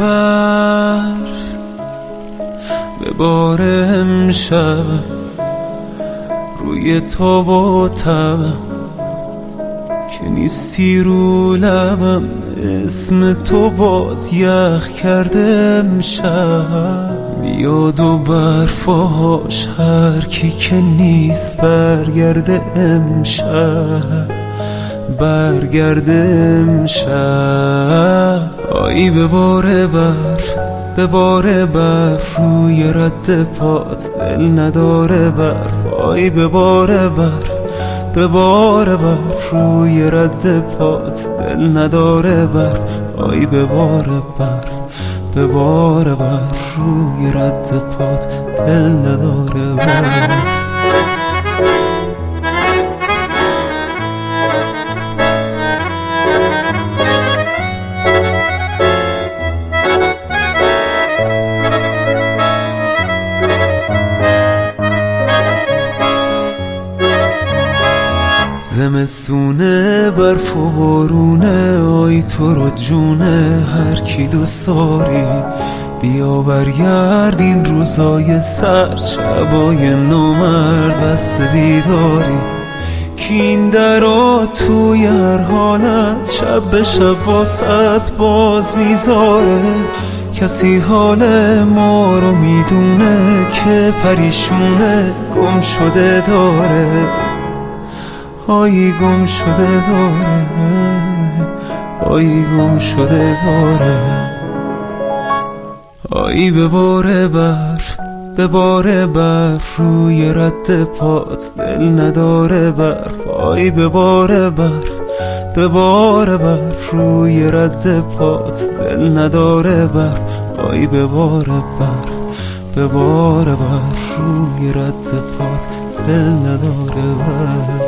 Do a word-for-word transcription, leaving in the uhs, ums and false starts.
برف به بار امشب روی تو و تبم که نیستی رو لبم، اسم تو باز یخ کرده امشب. میاد و برفاش هر کی که نیست برگرده امشب، برگرده امشب. آی به بار برف، به بار برف روی رد پات دل نداره برف. آی به بار برف، به بار برف روی رد پات دل نداره برف. آی به بار برف، به بار برف روی رد پات دل نداره برف. زمستونه برف و بارونه، آی تو رو جونه هر کی دوست داری. بیا برگرد این روزای سرد، شبای نامرد بسته بیداری. کی این درا توی هر حالت شب به شب واسط باز میذاره. کسی حال ما رو میدونه که پریشونه گم شده داره. آی گم شده داره، آی گم شده داره. آی به بار برف، به بار برف روی رد پات دل نداره برف. آی به بار برف، به بار برف روی رد پات دل نداره برف. آی به بار برف، به بار برف روی رد پات دل نداره برف.